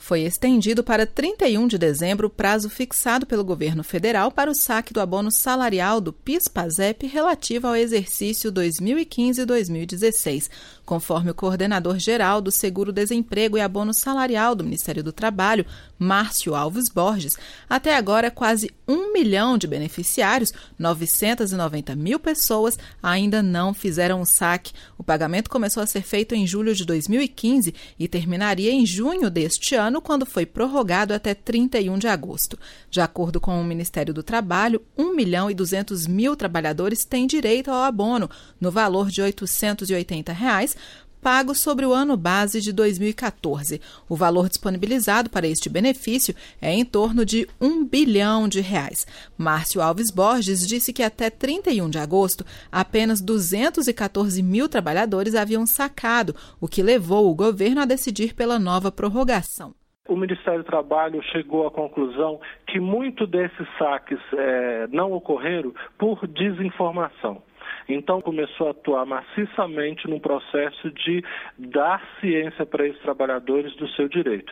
Foi estendido para 31 de dezembro o prazo fixado pelo governo federal para o saque do abono salarial do PIS/PASEP relativo ao exercício 2015 e 2016. Conforme o coordenador-geral do Seguro-Desemprego e Abono Salarial do Ministério do Trabalho, Márcio Alves Borges, até agora quase 1 milhão de beneficiários, 990 mil pessoas, ainda não fizeram o saque. O pagamento começou a ser feito em julho de 2015 e terminaria em junho deste ano, quando foi prorrogado até 31 de agosto. De acordo com o Ministério do Trabalho, 1 milhão e 200 mil trabalhadores têm direito ao abono, no valor de R$ 880, pago sobre o ano base de 2014. O valor disponibilizado para este benefício é em torno de R$ 1 bilhão. Márcio Alves Borges disse que até 31 de agosto, apenas 214 mil trabalhadores haviam sacado, o que levou o governo a decidir pela nova prorrogação. O Ministério do Trabalho chegou à conclusão que muito desses saques não ocorreram por desinformação. Então, começou a atuar maciçamente no processo de dar ciência para esses trabalhadores do seu direito.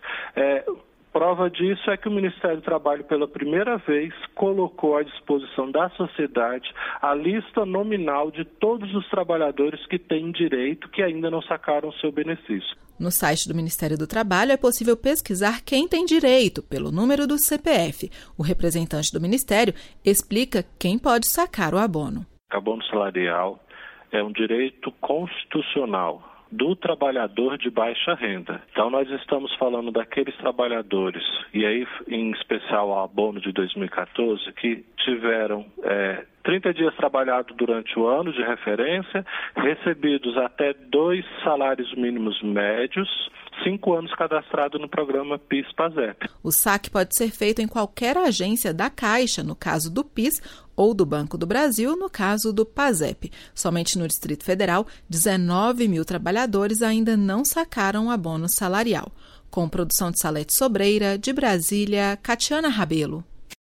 Prova disso é que o Ministério do Trabalho, pela primeira vez, colocou à disposição da sociedade a lista nominal de todos os trabalhadores que têm direito, que ainda não sacaram o seu benefício. No site do Ministério do Trabalho é possível pesquisar quem tem direito pelo número do CPF. O representante do Ministério explica quem pode sacar o abono. O abono salarial é um direito constitucional do trabalhador de baixa renda. Então, nós estamos falando daqueles trabalhadores, e aí, em especial o abono de 2014, que tiveram 30 dias trabalhados durante o ano de referência, recebidos até 2 salários mínimos médios, 5 anos cadastrado no programa PIS/PASEP. O saque pode ser feito em qualquer agência da Caixa, no caso do PIS, ou do Banco do Brasil, no caso do PASEP. Somente no Distrito Federal, 19 mil trabalhadores ainda não sacaram o abono salarial. Com produção de Salete Sobreira, de Brasília, Catiana Rabelo.